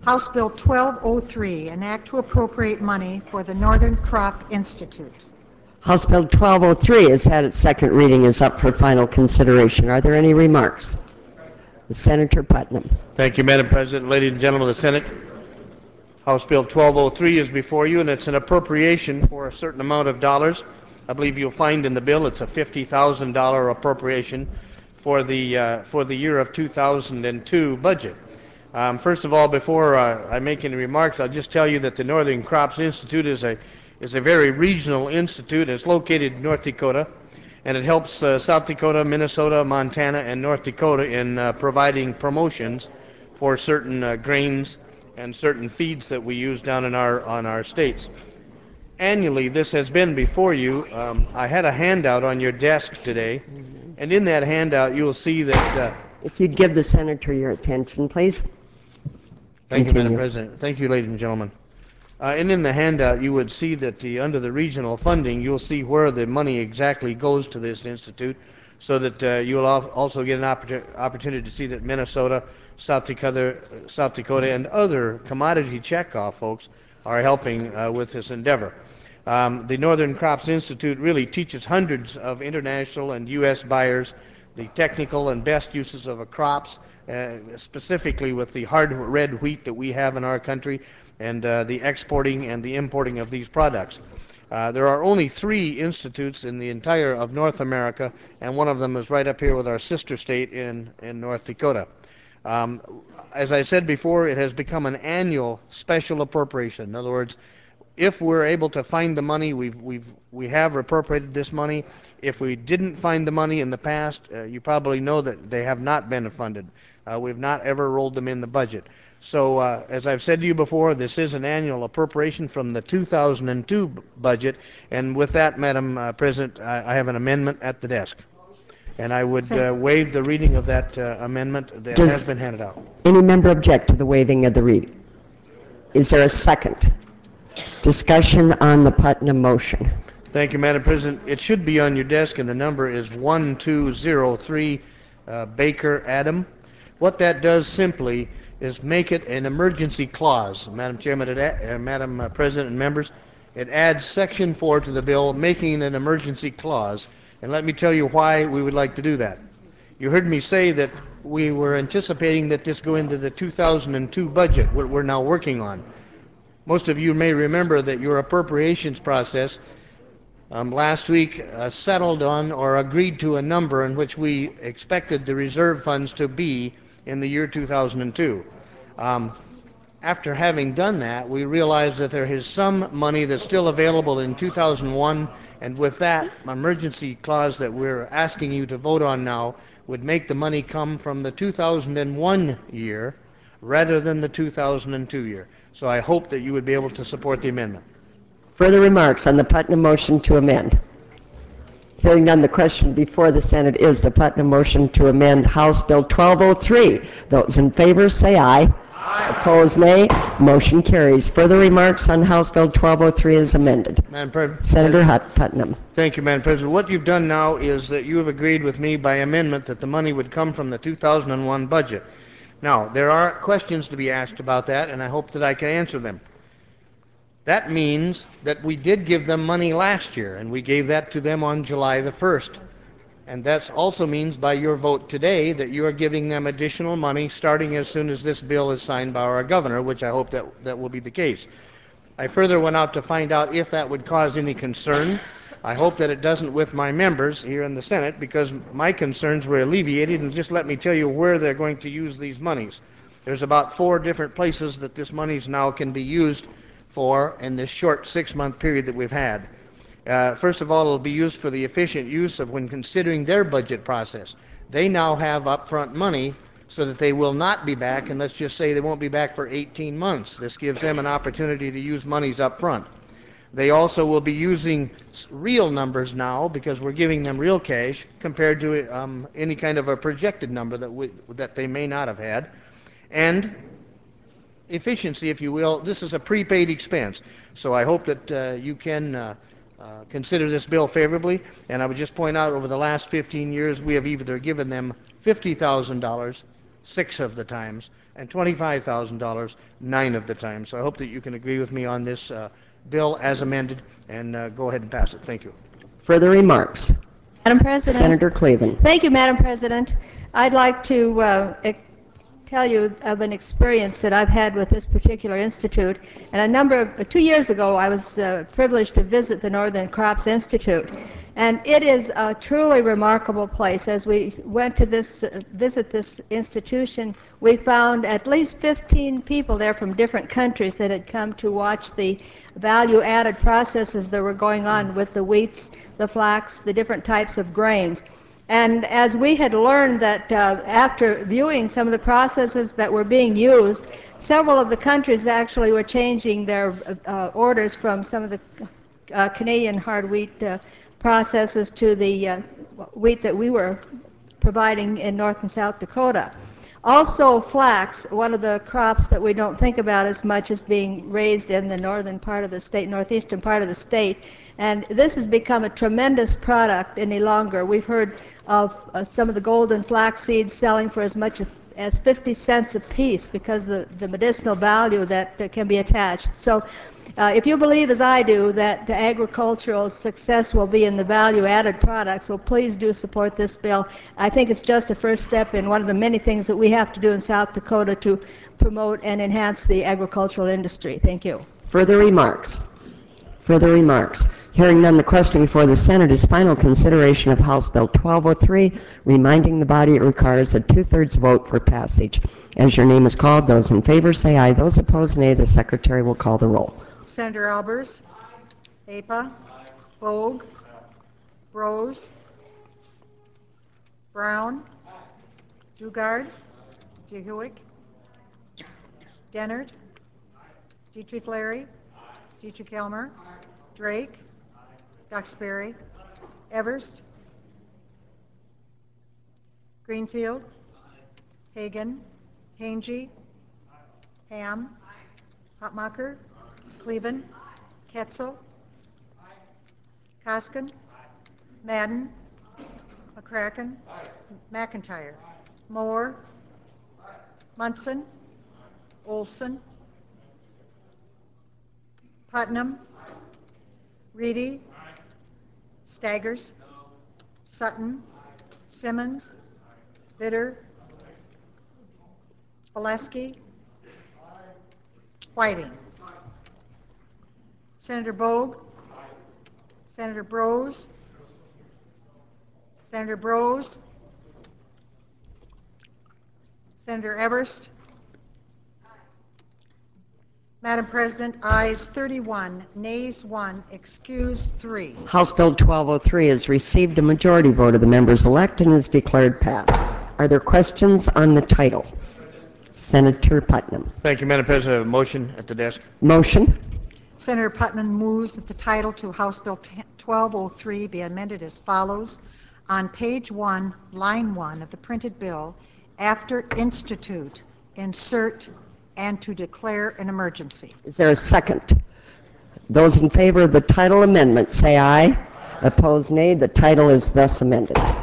House Bill 1203, an act to appropriate money for the Northern Crop Institute. House Bill 1203 has had its second reading, is up for final consideration. Are there any remarks? Senator Putnam. Thank you, Madam President. Ladies and gentlemen of the Senate, House Bill 1203 is before you, and it's an appropriation for a certain amount of dollars. I believe you'll find in the bill it's a $50,000 appropriation for the year of 2002 budget. First of all, before I make any remarks, I'll just tell you that the Northern Crops Institute is a very regional institute. It's located in North Dakota, and it helps South Dakota, Minnesota, Montana, and North Dakota in providing promotions for certain grains and certain feeds that we use down in our states. Annually, this has been before you. I had a handout on your desk today, and in that handout you'll see that... if you'd give the Senator your attention, please. Thank you, Madam President. Thank you, ladies and gentlemen. And in the handout you would see that under the regional funding, you'll see where the money exactly goes to this institute, so that you'll also get an opportunity to see that Minnesota, South Dakota, and other commodity checkoff folks are helping with this endeavor. The Northern Crops Institute really teaches hundreds of international and U.S. buyers the technical and best uses of crops, specifically with the hard red wheat that we have in our country, and the exporting and the importing of these products. There are only 3 institutes in the entire of North America, and one of them is right up here with our sister state in North Dakota. As I said before, it has become an annual special appropriation. In other words, if we're able to find the money, we have appropriated this money. If we didn't find the money in the past, you probably know that they have not been funded. We've not ever rolled them in the budget. So as I've said to you before, this is an annual appropriation from the 2002 budget, and with that, Madam President, I have an amendment at the desk. And I would waive the reading of that amendment that has been handed out. Any member object to the waiving of the reading? Is there a second? Discussion on the Putnam motion. Thank you, Madam President. It should be on your desk, and the number is 1203 Baker Adam. What that does simply is make it an emergency clause. Madam Chairman, Madam President and members, it adds Section 4 to the bill, making it an emergency clause. And let me tell you why we would like to do that. You heard me say that we were anticipating that this go into the 2002 budget, what we're now working on. Most of you may remember that your appropriations process last week settled on or agreed to a number in which we expected the reserve funds to be in the year 2002. After having done that, we realized that there is some money that's still available in 2001, and with that emergency clause that we're asking you to vote on now would make the money come from the 2001 year rather than the 2002 year. So I hope that you would be able to support the amendment. Further remarks on the Putnam motion to amend? Hearing none, the question before the Senate is the Putnam motion to amend House Bill 1203. Those in favor say aye. Aye. Opposed, nay. Motion carries. Further remarks on House Bill 1203 is amended. Madam President. Senator Putnam. Thank you, Madam President. What you've done now is that you have agreed with me by amendment that the money would come from the 2001 budget. Now, there are questions to be asked about that, and I hope that I can answer them. That means that we did give them money last year, and we gave that to them on July the 1st. And that also means by your vote today that you are giving them additional money starting as soon as this bill is signed by our governor, which I hope that will be the case. I further went out to find out if that would cause any concern. I hope that it doesn't with my members here in the Senate, because my concerns were alleviated, and just let me tell you where they're going to use these monies. There's about 4 different places that this money now can be used for in this short 6-month period that we've had. First of all, it'll be used for the efficient use of when considering their budget process. They now have upfront money so that they will not be back, and let's just say they won't be back for 18 months. This gives them an opportunity to use monies up front. They also will be using real numbers now because we're giving them real cash compared to any kind of a projected number that they may not have had. And efficiency, if you will, this is a prepaid expense. So I hope that you can consider this bill favorably. And I would just point out over the last 15 years we have either given them $50,000, 6 of the times, and $25,000 9 of the times. So I hope that you can agree with me on this bill as amended, and go ahead and pass it. Thank you. Further remarks? Madam President. Senator Cleveland. Thank you, Madam President. I'd like to tell you of an experience that I've had with this particular institute. And 2 years ago, I was privileged to visit the Northern Crops Institute. And it is a truly remarkable place. As we went to visit this institution, we found at least 15 people there from different countries that had come to watch the value-added processes that were going on with the wheats, the flax, the different types of grains. And as we had learned that after viewing some of the processes that were being used, several of the countries actually were changing their orders from some of the Canadian hard wheat processes to the wheat that we were providing in North and South Dakota. Also, flax, one of the crops that we don't think about as much as being raised in the northern part of the state, northeastern part of the state, and this has become a tremendous product any longer. We've heard of some of the golden flax seeds selling for as much as 50 cents a piece because of the medicinal value that can be attached. So if you believe, as I do, that the agricultural success will be in the value-added products, well, please do support this bill. I think it's just a first step in one of the many things that we have to do in South Dakota to promote and enhance the agricultural industry. Thank you. Further remarks? Further remarks? Hearing none, the question before the Senate is final consideration of House Bill 1203, reminding the body it requires a 2/3 vote for passage. As your name is called, those in favor say aye. Those opposed, nay. The Secretary will call the roll. Senator Albers? Apa? Bogue? Brose? Brown? Dugard? Jehuick? Dennard? Dietrich Larry? Dietrich Elmer? Drake? Duxbury? Everst? Greenfield? Hagan? Hangy? Ham? Hotmacher? Cleveland? Ketzel? Koskin? Madden? McCracken? McIntyre? Moore? Munson? Olson? Putnam? Reedy? Staggers? Sutton? Simmons? Bitter? Valesky? Whiting? Senator Bogue? Senator Brose? Senator Brose? Senator Everst? Madam President, ayes 31, nays 1, excused 3. House Bill 1203 has received a majority vote of the members elect and is declared passed. Are there questions on the title? Senator Putnam. Thank you, Madam President. I have a motion at the desk. Motion. Senator Putnam moves that the title to House Bill 1203 be amended as follows. On page 1, line 1 of the printed bill, after institute, insert and to declare an emergency. Is there a second? Those in favor of the title amendment say aye. Opposed, nay. The title is thus amended.